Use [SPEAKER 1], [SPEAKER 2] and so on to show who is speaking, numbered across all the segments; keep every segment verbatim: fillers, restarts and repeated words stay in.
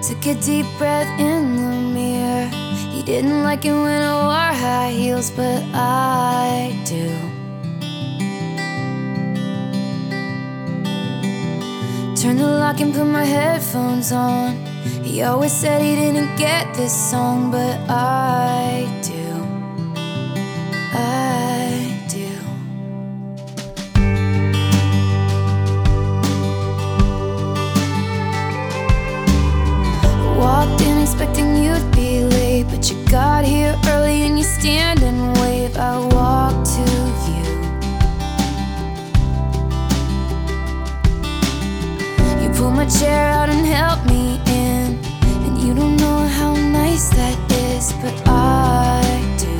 [SPEAKER 1] Took a deep breath in the mirror. He didn't like it when I wore high heels, but I do. Turned the lock and put my headphones on. He always said he didn't get this song, but I do. I do. Walked in expecting you'd be late, but you got here early and you stand and wave. I walked to you. You pulled my chair out and helped me in, and you don't know how nice that is, but I do.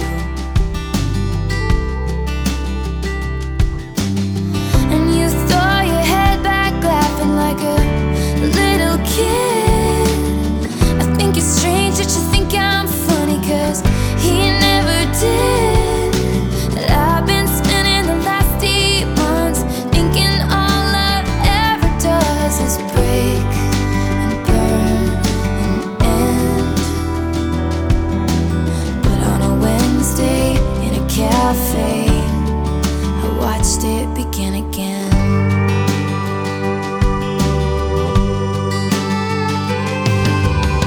[SPEAKER 1] And you throw your head back laughing like a little kid. It's strange that you think I'm funny, cause he never did. That I've been spending the last eight months thinking all love ever does is break and burn and end. But on a Wednesday in a cafe, I watched it begin again.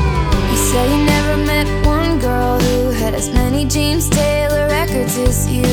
[SPEAKER 1] Say you never met one girl who had as many James Taylor records as you.